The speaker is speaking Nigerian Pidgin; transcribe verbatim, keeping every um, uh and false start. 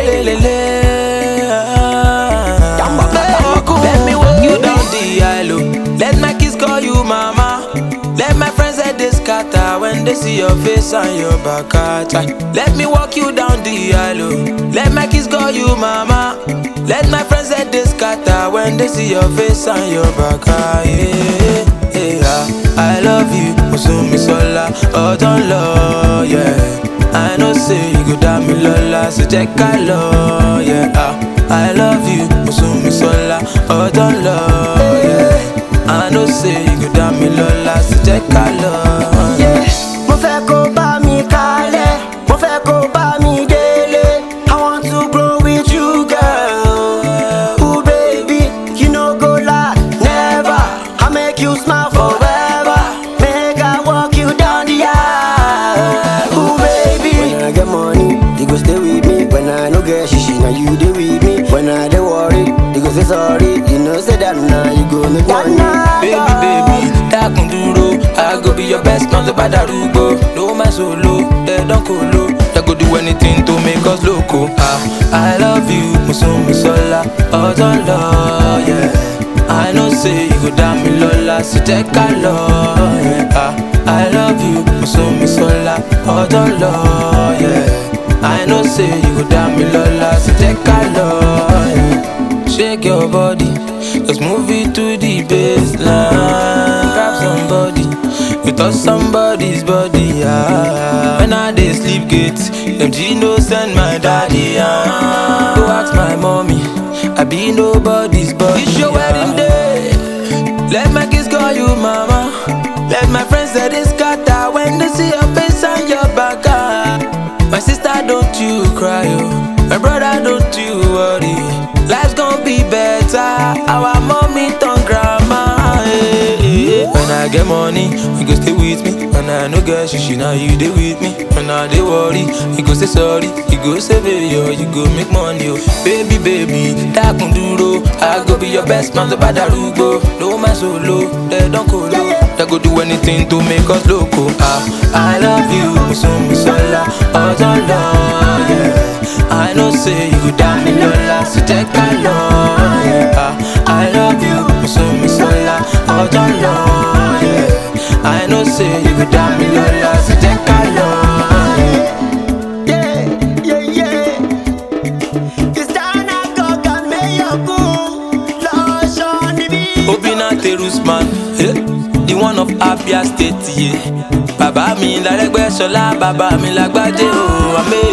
le le le. Let me walk you down the aisle. Let my kids call you mama. Let my friends say they scatter when they see your face and your back. Let me walk you down the aisle. Let my kids call you mama. Let my friends say they scatter when they see your face and your back. Yeah, yeah. I love you, Musumi Sola, oh don't love, yeah. I know say you go down me lola, so check I love, yeah. I love you, Musumi Sola, oh don't love, yeah. I know say you go down me lola, so check I love, yeah. Mo fẹ́ kó bá mi kalẹ̀, mo fẹ́ kó bá mi délé. I want to grow with you, girl. Ooh baby, you no go lie, never. I make you smile forever. Make I walk you down the aisle. Ooh baby, when I get money, you go stay with me. When I no get shishi, now you dey with me. When I dey worry, you go say sorry. You know say that now you go make money. Baby, baby, dákun dúró. I go be your best man, the bad arugo. No my solo, they don't colo. They go do anything to make us loco. Ah, I love you, Musumi Sola, oh don't love, yeah. I know say you go down me lola, so take a love, yeah. Ah, I love you, Musumi Sola, oh don't love, yeah. I know say you go down me lola, so take a love, yeah. Shake your body, let's move it to the baseline. Grab somebody, you touch somebody's body, ah. When I dey sleep gate, them Gino send my daddy, ah. Go ask my mommy, I be nobody's body. It's your wedding day, let my kids call you mama. Let my friends say they scatter when they see your face and your back, ah. My sister, don't you cry, oh. My brother, don't you worry. Life's gonna be better. Our mommy turn grandma. Hey, hey, hey. When I get money, you go stay with me. When I no get shishi, now you dey with me. When I dey worry, you go say sorry. You go say baby, you go make money, oh. Baby, baby, dákun dúró. I go be your best man, the bad arugo. No my solo, they don't colo. They go do anything to make us loco. Ah, I love you, Musumi Sola, oh don't love, yeah. I know say you go down me lola, so take a love, yeah. Ah, I love you, Musumi Sola, oh don't love, yeah. I know say you go down me lola, so take a love, yeah, yeah, yeah. It's down I go, got me your boo. Lost on the beat. Obina Terusman, eh? The one of Abia State, yeah. Baba mi la Regbesola, baba mi la Gbaje, oh.